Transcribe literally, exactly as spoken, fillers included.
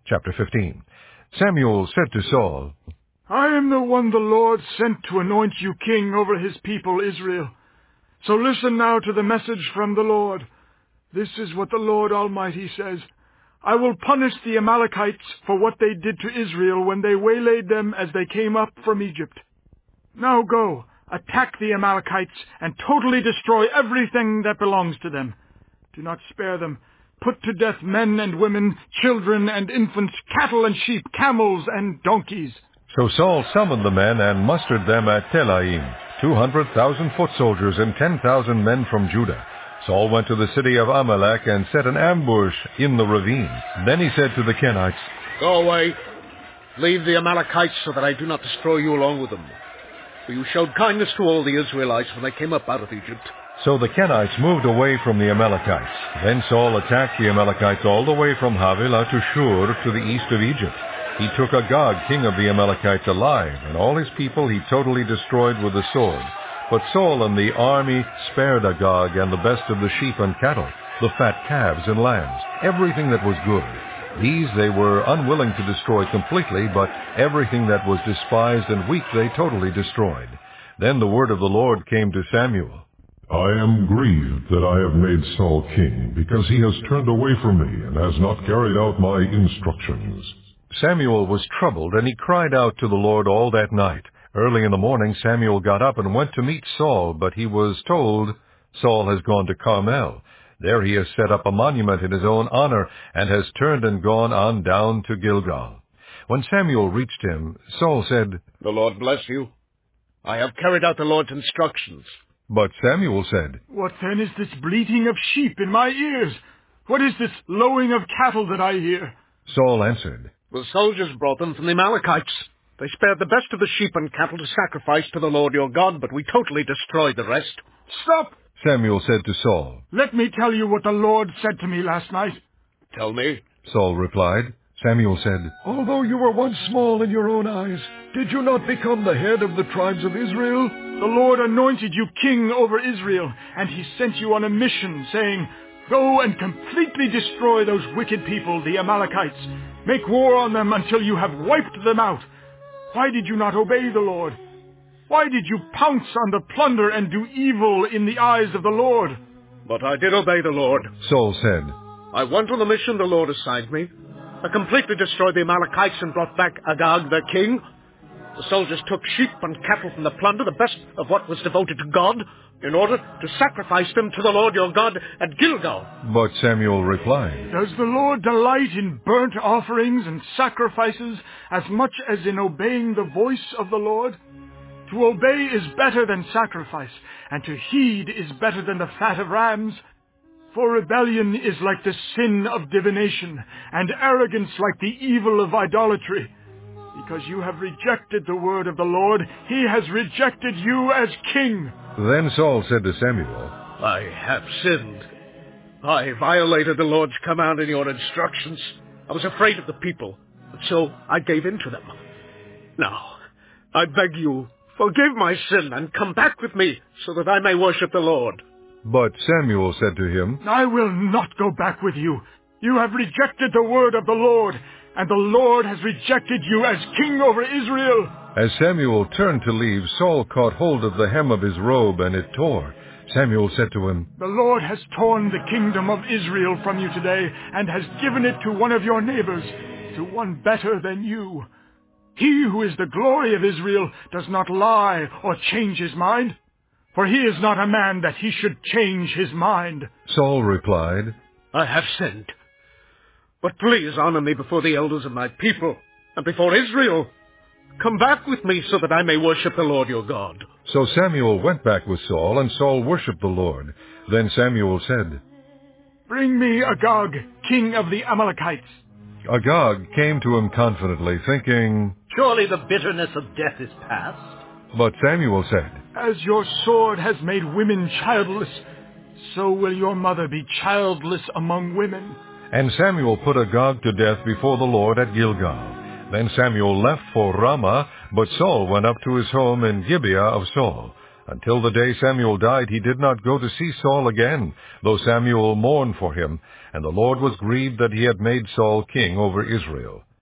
Chapter fifteen. Samuel said to Saul, I am the one the Lord sent to anoint you king over his people Israel. So listen now to the message from the Lord. This is what the Lord Almighty says. I will punish the Amalekites for what they did to Israel when they waylaid them as they came up from Egypt. Now go, attack the Amalekites and totally destroy everything that belongs to them. Do not spare them. Put to death men and women, children and infants, cattle and sheep, camels and donkeys. So Saul summoned the men and mustered them at Telaim, two hundred thousand foot soldiers and ten thousand men from Judah. Saul went to the city of Amalek and set an ambush in the ravine. Then he said to the Kenites, Go away. Leave the Amalekites so that I do not destroy you along with them. For you showed kindness to all the Israelites when they came up out of Egypt. So the Kenites moved away from the Amalekites. Then Saul attacked the Amalekites all the way from Havilah to Shur to the east of Egypt. He took Agag, king of the Amalekites, alive, and all his people he totally destroyed with the sword. But Saul and the army spared Agag and the best of the sheep and cattle, the fat calves and lambs, everything that was good. These they were unwilling to destroy completely, but everything that was despised and weak they totally destroyed. Then the word of the Lord came to Samuel. I am grieved that I have made Saul king, because he has turned away from me and has not carried out my instructions. Samuel was troubled, and he cried out to the Lord all that night. Early in the morning Samuel got up and went to meet Saul, but he was told, Saul has gone to Carmel. There he has set up a monument in his own honor, and has turned and gone on down to Gilgal. When Samuel reached him, Saul said, The Lord bless you. I have carried out the Lord's instructions. But Samuel said, What then is this bleating of sheep in my ears? What is this lowing of cattle that I hear? Saul answered, The soldiers brought them from the Amalekites. They spared the best of the sheep and cattle to sacrifice to the Lord your God, but we totally destroyed the rest. Stop! Samuel said to Saul. Let me tell you what the Lord said to me last night. Tell me. Saul replied. Samuel said, Although you were once small in your own eyes, did you not become the head of the tribes of Israel? The Lord anointed you king over Israel, and he sent you on a mission, saying, Go and completely destroy those wicked people, the Amalekites. Make war on them until you have wiped them out. Why did you not obey the Lord? Why did you pounce on the plunder and do evil in the eyes of the Lord? But I did obey the Lord. Saul said, I went on the mission the Lord assigned me. I completely destroyed the Amalekites and brought back Agag their king. The soldiers took sheep and cattle from the plunder, the best of what was devoted to God, in order to sacrifice them to the Lord your God at Gilgal. But Samuel replied, Does the Lord delight in burnt offerings and sacrifices as much as in obeying the voice of the Lord? To obey is better than sacrifice, and to heed is better than the fat of rams. For rebellion is like the sin of divination, and arrogance like the evil of idolatry. Because you have rejected the word of the Lord, he has rejected you as king. Then Saul said to Samuel, I have sinned. I violated the Lord's command and your instructions. I was afraid of the people, so I gave in to them. Now, I beg you, forgive my sin and come back with me so that I may worship the Lord. But Samuel said to him, I will not go back with you. You have rejected the word of the Lord, and the Lord has rejected you as king over Israel. As Samuel turned to leave, Saul caught hold of the hem of his robe, and it tore. Samuel said to him, The Lord has torn the kingdom of Israel from you today, and has given it to one of your neighbors, to one better than you. He who is the glory of Israel does not lie or change his mind, for he is not a man that he should change his mind. Saul replied, I have sinned. But please honor me before the elders of my people and before Israel. Come back with me so that I may worship the Lord your God. So Samuel went back with Saul, and Saul worshipped the Lord. Then Samuel said, Bring me Agag, king of the Amalekites. Agag came to him confidently, thinking, Surely the bitterness of death is past. But Samuel said, As your sword has made women childless, so will your mother be childless among women. And Samuel put Agag to death before the Lord at Gilgal. Then Samuel left for Ramah, but Saul went up to his home in Gibeah of Saul. Until the day Samuel died, he did not go to see Saul again, though Samuel mourned for him, and the Lord was grieved that he had made Saul king over Israel.